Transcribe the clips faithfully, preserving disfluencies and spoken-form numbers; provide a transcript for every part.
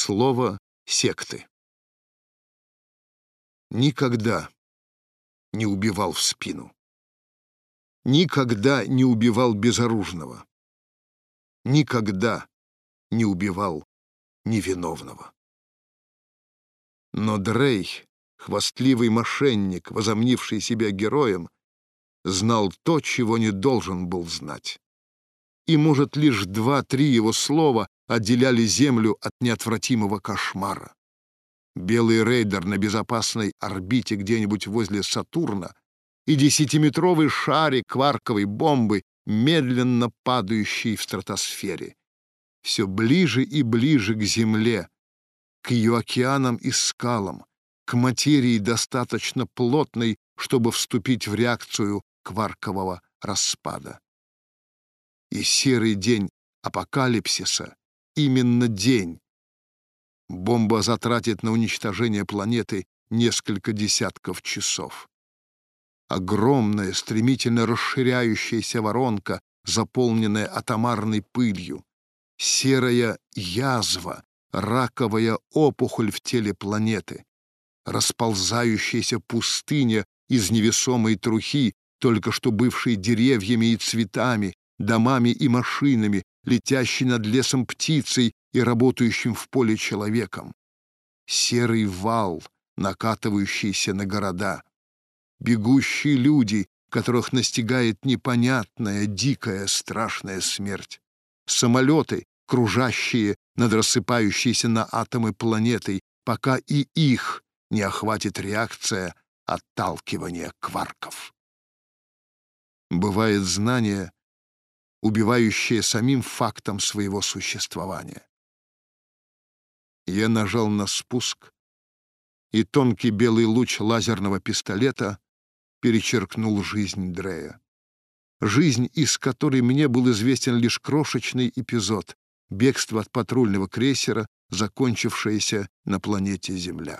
Слово секты. Никогда не убивал в спину. Никогда не убивал безоружного. Никогда не убивал невиновного. Но Дрей, хвастливый мошенник, возомнивший себя героем, знал то, чего не должен был знать. И, может, лишь два-три его слова отделяли Землю от неотвратимого кошмара. Белый рейдер на безопасной орбите где-нибудь возле Сатурна и десятиметровый шарик кварковой бомбы, медленно падающий в стратосфере. Все ближе и ближе к Земле, к ее океанам и скалам, к материи, достаточно плотной, чтобы вступить в реакцию кваркового распада. И серый день апокалипсиса, именно день, бомба затратит на уничтожение планеты несколько десятков часов. Огромная, стремительно расширяющаяся воронка, заполненная атомарной пылью, серая язва, раковая опухоль в теле планеты, расползающаяся пустыня из невесомой трухи, только что бывшей деревьями и цветами, домами и машинами, летящей над лесом птицей и работающим в поле человеком. Серый вал, накатывающийся на города. Бегущие люди, которых настигает непонятная, дикая, страшная смерть. Самолеты, кружащие над рассыпающейся на атомы планетой, пока и их не охватит реакция отталкивания кварков. Бывает знание, убивающее самим фактом своего существования. Я нажал на спуск, и тонкий белый луч лазерного пистолета перечеркнул жизнь Дрея. Жизнь, из которой мне был известен лишь крошечный эпизод — бегство от патрульного крейсера, закончившееся на планете Земля.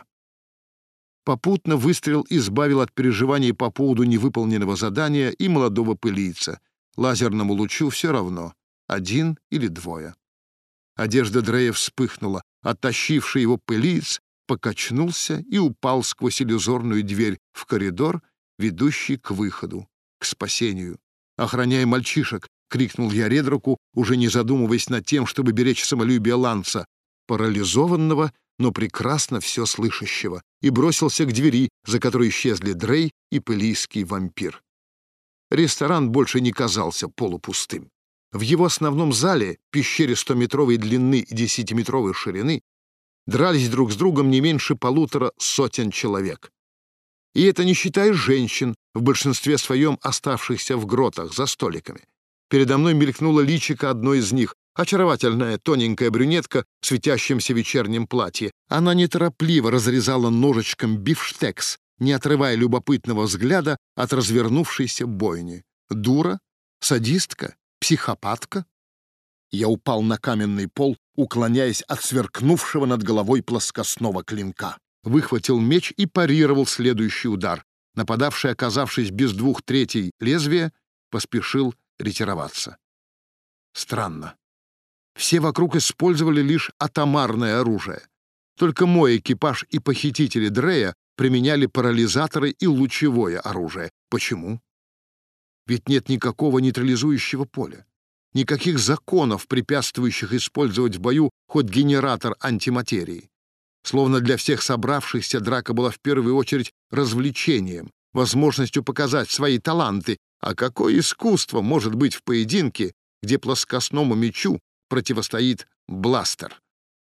Попутно выстрел избавил от переживаний по поводу невыполненного задания и молодого пылийца. Лазерному лучу все равно, один или двое. Одежда Дрея вспыхнула, оттащивший его пылиец покачнулся и упал сквозь иллюзорную дверь в коридор, ведущий к выходу, к спасению. «Охраняй мальчишек!» — крикнул я Редраку, уже не задумываясь над тем, чтобы беречь самолюбие Ланца, парализованного, но прекрасно все слышащего, и бросился к двери, за которой исчезли Дрей и пылийский вампир. Ресторан больше не казался полупустым. В его основном зале, пещере стометровой длины и десятиметровой ширины, дрались друг с другом не меньше полутора сотен человек. И это не считая женщин, в большинстве своем оставшихся в гротах за столиками. Передо мной мелькнуло личико одной из них, очаровательная тоненькая брюнетка в светящемся вечернем платье. Она неторопливо разрезала ножичком бифштекс, не отрывая любопытного взгляда от развернувшейся бойни. Дура? Садистка? Психопатка? Я упал на каменный пол, уклоняясь от сверкнувшего над головой плоскостного клинка. Выхватил меч и парировал следующий удар. Нападавший, оказавшись без двух третей лезвия, поспешил ретироваться. Странно. Все вокруг использовали лишь атомарное оружие. Только мой экипаж и похитители Дрея применяли парализаторы и лучевое оружие. Почему? Ведь нет никакого нейтрализующего поля. Никаких законов, препятствующих использовать в бою хоть генератор антиматерии. Словно для всех собравшихся драка была в первую очередь развлечением, возможностью показать свои таланты. А какое искусство может быть в поединке, где плоскостному мечу противостоит бластер?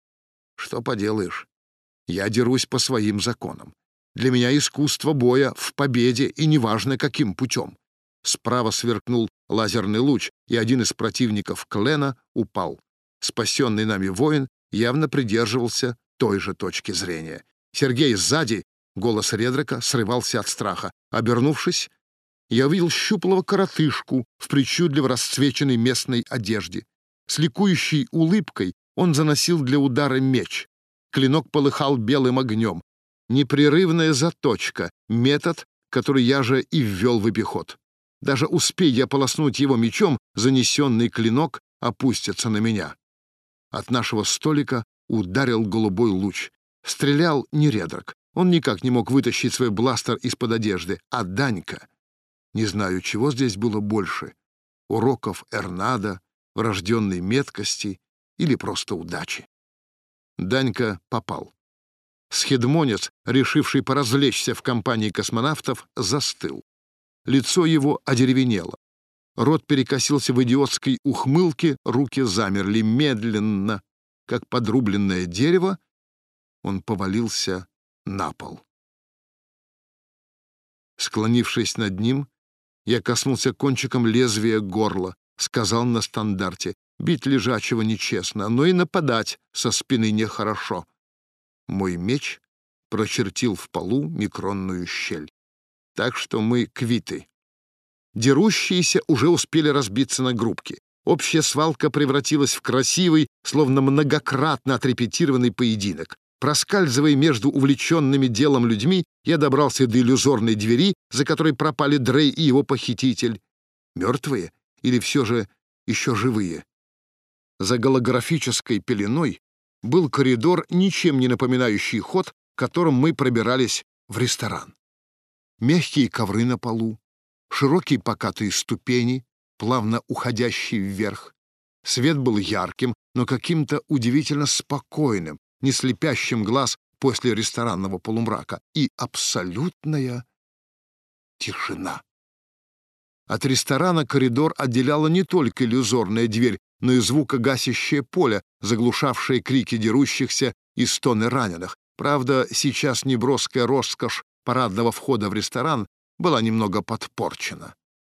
Что поделаешь, я дерусь по своим законам. Для меня искусство боя в победе, и неважно, каким путем. Справа сверкнул лазерный луч, и один из противников клена упал. Спасенный нами воин явно придерживался той же точки зрения. Сергей сзади, голос Редрика срывался от страха. Обернувшись, я увидел щуплого коротышку в причудливо расцвеченной местной одежде. С ликующей улыбкой он заносил для удара меч. Клинок полыхал белым огнем. Непрерывная заточка — метод, который я же и ввел в обиход. Даже успей я полоснуть его мечом, занесенный клинок опустится на меня. От нашего столика ударил голубой луч. Стрелял нередок. Он никак не мог вытащить свой бластер из-под одежды. А Данька... Не знаю, чего здесь было больше — уроков Эрнада, врожденной меткости или просто удачи. Данька попал. Схедмонец, решивший поразвлечься в компании космонавтов, застыл. Лицо его одеревенело. Рот перекосился в идиотской ухмылке, руки замерли медленно, как подрубленное дерево. Он повалился на пол. Склонившись над ним, я коснулся кончиком лезвия горла, сказал на стандарте: «Бить лежачего нечестно, но и нападать со спины нехорошо». Мой меч прочертил в полу микронную щель. Так что мы квиты. Дерущиеся уже успели разбиться на группки. Общая свалка превратилась в красивый, словно многократно отрепетированный поединок. Проскальзывая между увлеченными делом людьми, я добрался до иллюзорной двери, за которой пропали Дрей и его похититель. Мертвые или все же еще живые? За голографической пеленой был коридор, ничем не напоминающий ход, которым мы пробирались в ресторан. Мягкие ковры на полу, широкие покатые ступени, плавно уходящие вверх. Свет был ярким, но каким-то удивительно спокойным, не слепящим глаз после ресторанного полумрака, и абсолютная тишина. От ресторана коридор отделяла не только иллюзорная дверь, но и звукогасящее поле, заглушавшее крики дерущихся и стоны раненых. Правда, сейчас неброская роскошь парадного входа в ресторан была немного подпорчена.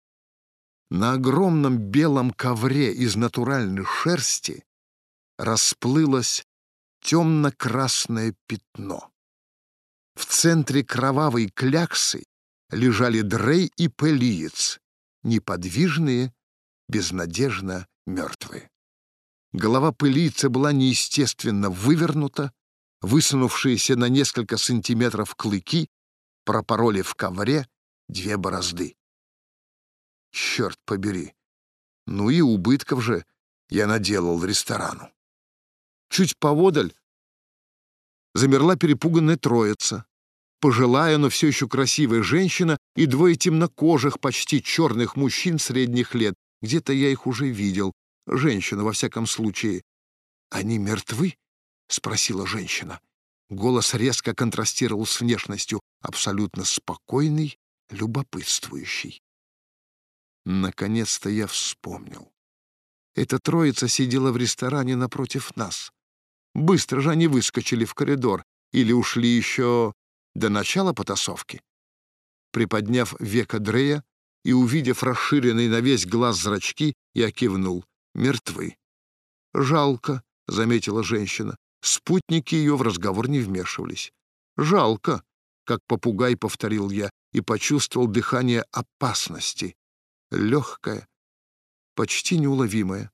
На огромном белом ковре из натуральной шерсти расплылось темно-красное пятно. В центре кровавой кляксы лежали Дрей и Пелиец, неподвижные, безнадежно мертвые. Голова Пелийца была неестественно вывернута, высунувшиеся на несколько сантиметров клыки пропороли в ковре две борозды. Черт побери! Ну и убытков же я наделал ресторану. Чуть поодаль замерла перепуганная троица. Пожилая, но все еще красивая женщина и двое темнокожих, почти черных мужчин средних лет. Где-то я их уже видел. Женщина, во всяком случае. «Они мертвы?» — спросила женщина. Голос резко контрастировал с внешностью, абсолютно спокойный, любопытствующий. Наконец-то я вспомнил. Эта троица сидела в ресторане напротив нас. Быстро же они выскочили в коридор или ушли еще до начала потасовки. Приподняв веко Дрея и увидев расширенные на весь глаз зрачки, я кивнул. Мертвы. «Жалко», — заметила женщина. Спутники ее в разговор не вмешивались. «Жалко», — как попугай повторил я и почувствовал дыхание опасности. Легкое, почти неуловимое.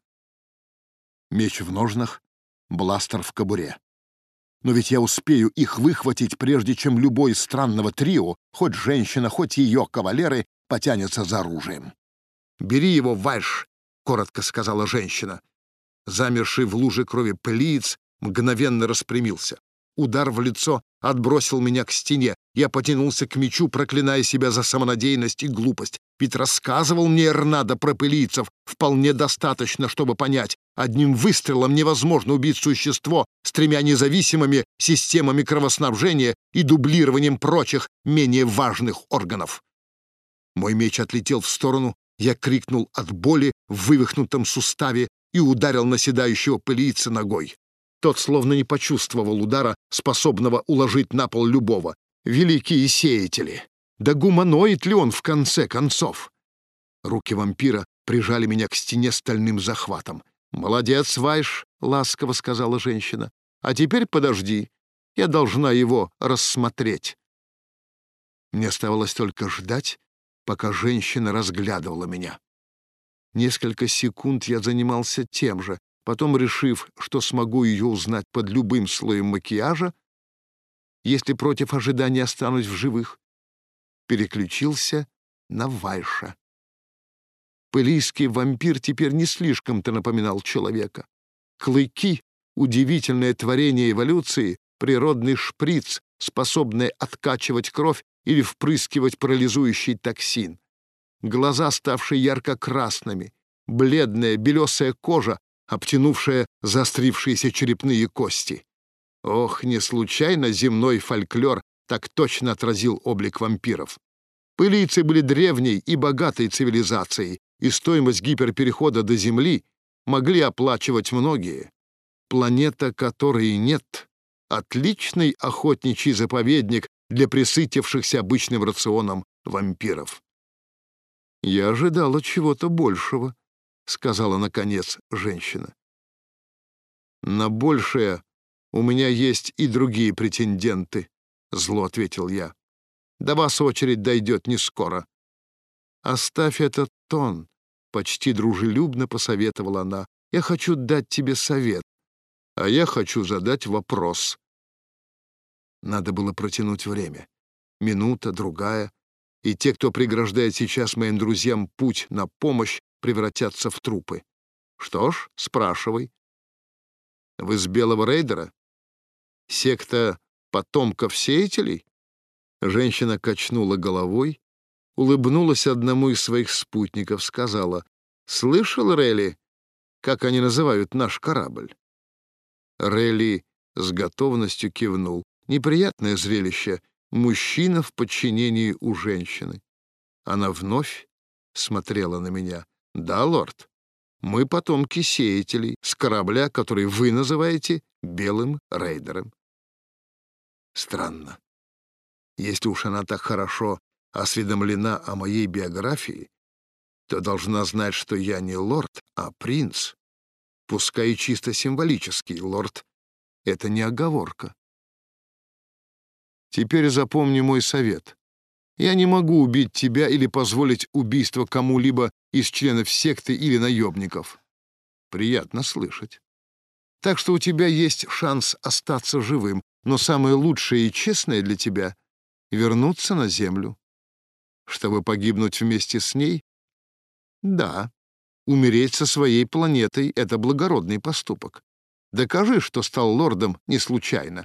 Меч в ножнах, бластер в кобуре. Но ведь я успею их выхватить, прежде чем любой из странного трио, хоть женщина, хоть ее кавалеры, потянется за оружием. «Бери его, Вайш», — коротко сказала женщина. Замерший в луже крови Пелиец мгновенно распрямился. Удар в лицо отбросил меня к стене. Я потянулся к мечу, проклиная себя за самонадеянность и глупость. Ведь рассказывал мне Эрнадо про пелийцев вполне достаточно, чтобы понять, одним выстрелом невозможно убить существо с тремя независимыми системами кровоснабжения и дублированием прочих, менее важных органов. Мой меч отлетел в сторону, я крикнул от боли в вывихнутом суставе и ударил наседающего пелийца ногой. Тот словно не почувствовал удара, способного уложить на пол любого. Великие сеятели! Да гуманоид ли он в конце концов? Руки вампира прижали меня к стене стальным захватом. «Молодец, Вайш», — ласково сказала женщина. «А теперь подожди, я должна его рассмотреть». Мне оставалось только ждать, пока женщина разглядывала меня. Несколько секунд я занимался тем же, потом, решив, что смогу ее узнать под любым слоем макияжа, если против ожидания останусь в живых, переключился на Вайша. Пелийский вампир теперь не слишком-то напоминал человека. Клыки, Удивительное творение эволюции — природный шприц, способный откачивать кровь или впрыскивать парализующий токсин. Глаза, ставшие ярко-красными, бледная белесая кожа, обтянувшая заострившиеся черепные кости. Ох, не случайно земной фольклор так точно отразил облик вампиров. Пылийцы были древней и богатой цивилизацией, и стоимость гиперперехода до Земли могли оплачивать многие. Планета, которой нет, — отличный охотничий заповедник для пресытившихся обычным рационом вампиров. «Я ожидала чего-то большего», — сказала, наконец, женщина. «На большее у меня есть и другие претенденты», — зло ответил я. «До вас очередь дойдет не скоро». «Оставь этот тон», — почти дружелюбно посоветовала она. «Я хочу дать тебе совет, а я хочу задать вопрос». Надо было протянуть время. Минута, другая, и те, кто преграждает сейчас моим друзьям путь на помощь, превратятся в трупы. Что ж, спрашивай. Вы с Белого Рейдера? Секта потомков сеятелей? Женщина качнула головой, улыбнулась одному из своих спутников, сказала: «Слышал, Релли, как они называют наш корабль?» Релли с готовностью кивнул. Неприятное зрелище — мужчина в подчинении у женщины. Она вновь смотрела на меня. «Да, лорд, мы потомки сеятелей с корабля, который вы называете Белым Рейдером». Странно. Если уж она так хорошо осведомлена о моей биографии, то должна знать, что я не лорд, а принц. Пускай и чисто символический. Лорд — это не оговорка. Теперь запомни мой совет. Я не могу убить тебя или позволить убийство кому-либо из членов секты или наемников. Приятно слышать. Так что у тебя есть шанс остаться живым, но самое лучшее и честное для тебя — вернуться на Землю. Чтобы погибнуть вместе с ней? Да, умереть со своей планетой — это благородный поступок. Докажи, что стал лордом не случайно.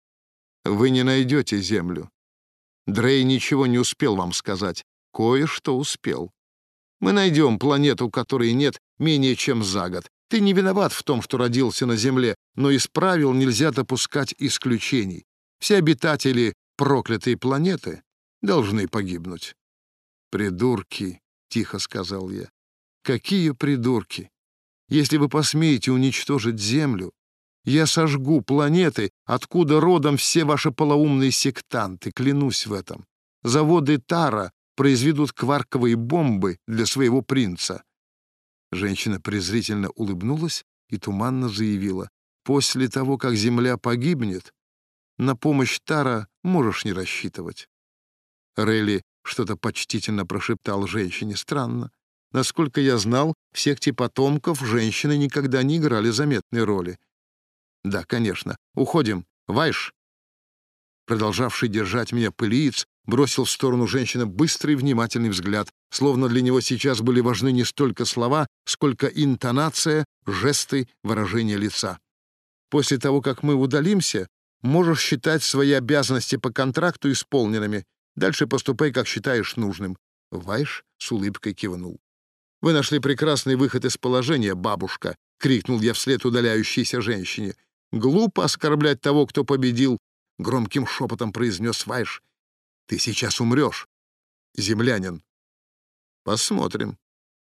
Вы не найдете Землю. Дрей ничего не успел вам сказать. Кое-что успел. Мы найдем планету, которой нет менее чем за год. Ты не виноват в том, что родился на Земле, но из правил нельзя допускать исключений. Все обитатели проклятой планеты должны погибнуть. «Придурки», — тихо сказал я. «Какие придурки? Если вы посмеете уничтожить Землю, я сожгу планеты, откуда родом все ваши полоумные сектанты, клянусь в этом. Заводы Тара произведут кварковые бомбы для своего принца». Женщина презрительно улыбнулась и туманно заявила: «После того, как Земля погибнет, на помощь Тара можешь не рассчитывать». Релли что-то почтительно прошептал женщине. Странно. Насколько я знал, в секте потомков женщины никогда не играли заметной роли. «Да, конечно. Уходим. Вайш!» Продолжавший держать меня пылиец бросил в сторону женщины быстрый внимательный взгляд, словно для него сейчас были важны не столько слова, сколько интонация, жесты, выражение лица. «После того, как мы удалимся, можешь считать свои обязанности по контракту исполненными. Дальше поступай, как считаешь нужным». Вайш с улыбкой кивнул. «Вы нашли прекрасный выход из положения, бабушка!» — крикнул я вслед удаляющейся женщине. «Глупо оскорблять того, кто победил», — громким шепотом произнес Вайш. «Ты сейчас умрешь, землянин». «Посмотрим».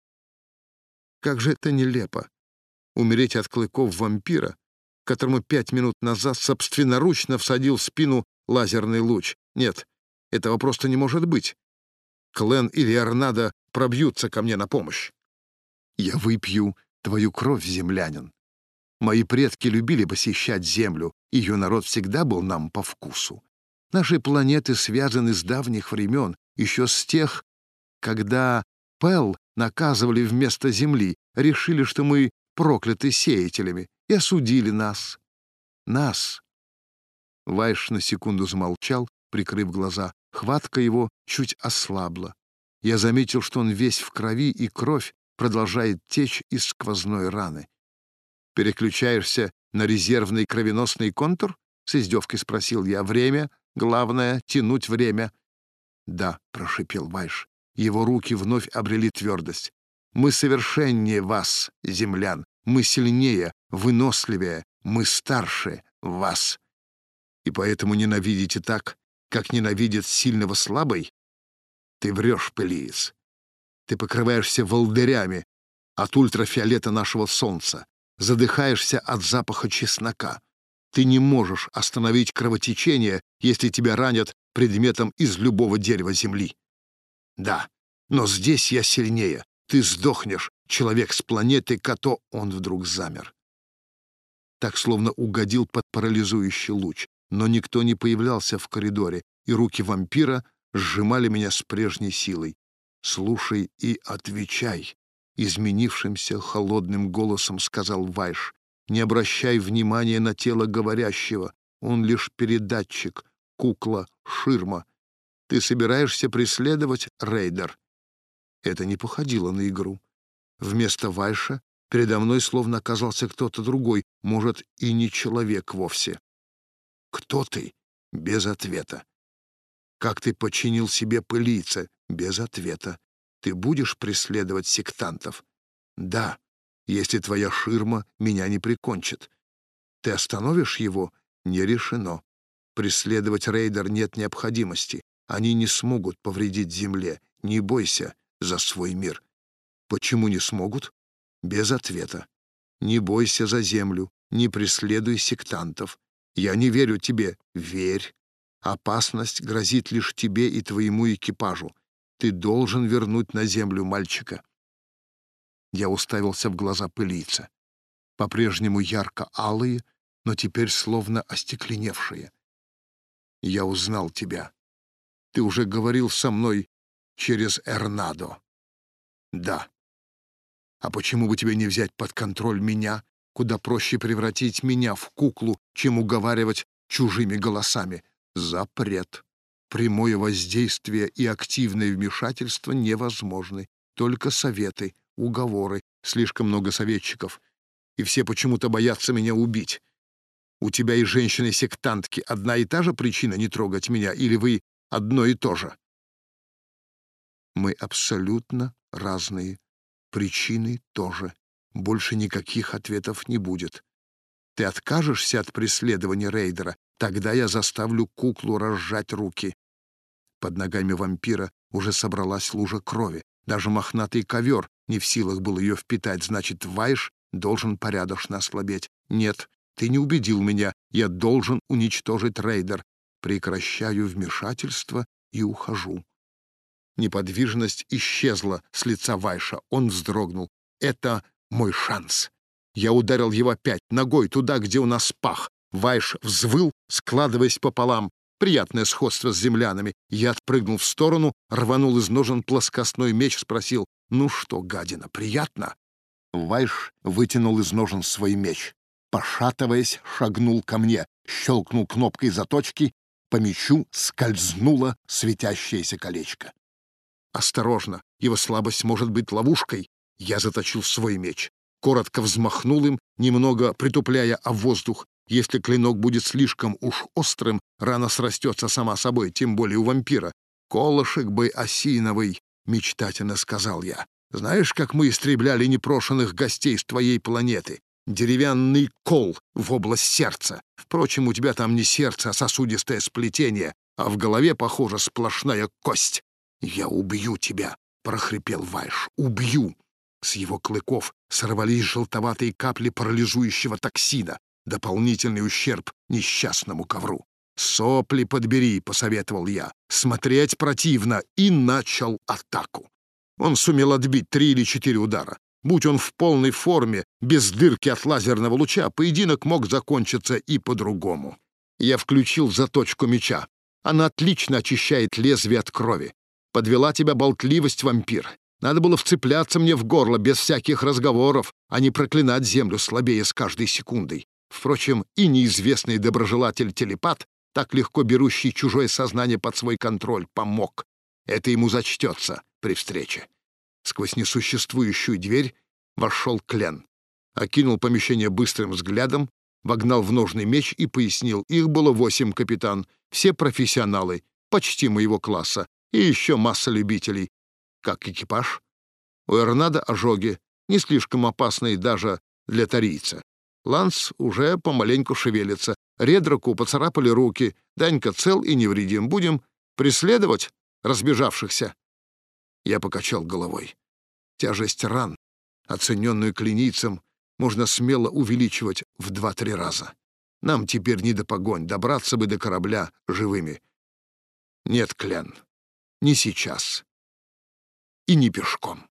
Как же это нелепо — умереть от клыков вампира, которому пять минут назад собственноручно всадил в спину лазерный луч. Нет, этого просто не может быть. Клен или Арнадо пробьются ко мне на помощь. Я выпью твою кровь, землянин. Мои предки любили посещать Землю, ее народ всегда был нам по вкусу. Наши планеты связаны с давних времен, еще с тех, когда Пел наказывали вместо Земли, решили, что мы прокляты сеятелями, и осудили нас. Нас. Вайш на секунду замолчал, прикрыв глаза. Хватка его чуть ослабла. Я заметил, что он весь в крови, и кровь продолжает течь из сквозной раны. «Переключаешься на резервный кровеносный контур?» — с издевкой спросил я. «Время. Главное — тянуть время». «Да», — прошипел Вайш. Его руки вновь обрели твердость. «Мы совершеннее вас, землян. Мы сильнее, выносливее. Мы старше вас. И поэтому ненавидите так, как ненавидит сильного слабый? Ты врешь, пылиец. Ты покрываешься волдырями от ультрафиолета нашего солнца, задыхаешься от запаха чеснока. Ты не можешь остановить кровотечение, если тебя ранят предметом из любого дерева земли. Да, но здесь я сильнее. Ты сдохнешь, человек с планеты Като». Он вдруг замер. Так, словно угодил под парализующий луч. Но никто не появлялся в коридоре, и руки вампира сжимали меня с прежней силой. «Слушай и отвечай», — изменившимся холодным голосом сказал Вайш. «Не обращай внимания на тело говорящего. Он лишь передатчик, кукла, ширма. Ты собираешься преследовать рейдер?» Это не походило на игру. Вместо Вайша передо мной словно оказался кто-то другой, может, и не человек вовсе. «Кто ты?» Без ответа. «Как ты подчинил себе пылийца?» Без ответа. «Ты будешь преследовать сектантов?» «Да, если твоя ширма меня не прикончит». «Ты остановишь его?» «Не решено. Преследовать рейдер нет необходимости. Они не смогут повредить Земле. Не бойся за свой мир». «Почему не смогут?» Без ответа. «Не бойся за Землю. Не преследуй сектантов. Я не верю тебе». «Верь. Опасность грозит лишь тебе и твоему экипажу. Ты должен вернуть на Землю мальчика». Я уставился в глаза пылийца. По-прежнему ярко-алые, но теперь словно остекленевшие. «Я узнал тебя. Ты уже говорил со мной через Эрнадо». «Да. А почему бы тебе не взять под контроль меня? Куда проще превратить меня в куклу, чем уговаривать чужими голосами». «Запрет. Прямое воздействие и активное вмешательство невозможны. Только советы, уговоры. Слишком много советчиков. И все почему-то боятся меня убить. У тебя и женщины-сектантки одна и та же причина не трогать меня, или вы одно и то же?» «Мы абсолютно разные. Причины тоже. Больше никаких ответов не будет. Ты откажешься от преследования рейдера, тогда я заставлю куклу разжать руки». Под ногами вампира уже собралась лужа крови. Даже мохнатый ковер не в силах был ее впитать. Значит, Вайш должен порядочно ослабеть. «Нет, ты не убедил меня. Я должен уничтожить рейдер. Прекращаю вмешательство и ухожу». Неподвижность исчезла с лица Вайша. Он вздрогнул. «Это мой шанс». Я ударил его опять, ногой, туда, где у нас пах. Вайш взвыл, складываясь пополам. Приятное сходство с землянами. Я отпрыгнул в сторону, рванул из ножен плоскостной меч, спросил: «Ну что, гадина, приятно?» Вайш вытянул из ножен свой меч. Пошатываясь, шагнул ко мне, щелкнул кнопкой заточки, по мечу скользнуло светящееся колечко. «Осторожно, его слабость может быть ловушкой». Я заточил свой меч. Коротко взмахнул им, немного притупляя о воздух. Если клинок будет слишком уж острым, рана срастется сама собой, тем более у вампира. «Колышек бы осиновый», — мечтательно сказал я. «Знаешь, как мы истребляли непрошенных гостей с твоей планеты? Деревянный кол в область сердца. Впрочем, у тебя там не сердце, а сосудистое сплетение, а в голове, похоже, сплошная кость». «Я убью тебя», — прохрипел Вайш. «Убью». С его клыков сорвались желтоватые капли парализующего токсина. Дополнительный ущерб несчастному ковру. «Сопли подбери», — посоветовал я. «Смотреть противно». И начал атаку. Он сумел отбить три или четыре удара. Будь он в полной форме, без дырки от лазерного луча, поединок мог закончиться и по-другому. Я включил заточку меча. Она отлично очищает лезвие от крови. Подвела тебя болтливость, вампир. Надо было вцепляться мне в горло без всяких разговоров, а не проклинать землю слабее с каждой секундой. Впрочем, и неизвестный доброжелатель-телепат, так легко берущий чужое сознание под свой контроль, помог. Это ему зачтется при встрече. Сквозь несуществующую дверь вошел Клен. окинул помещение быстрым взглядом, вогнал в ножный меч и пояснил. Их было восемь, капитан, все профессионалы, почти моего класса, и еще масса любителей. Как экипаж? У Эрнада ожоги, не слишком опасные даже для тарийца. Ланс уже помаленьку шевелится. Редраку поцарапали руки. Данька цел и невредим. Будем преследовать разбежавшихся?» Я покачал головой. Тяжесть ран, оцененную клинийцем, можно смело увеличивать в два-три раза. Нам теперь не до погонь, добраться бы до корабля живыми. Нет, Клен, не сейчас. И не пешком.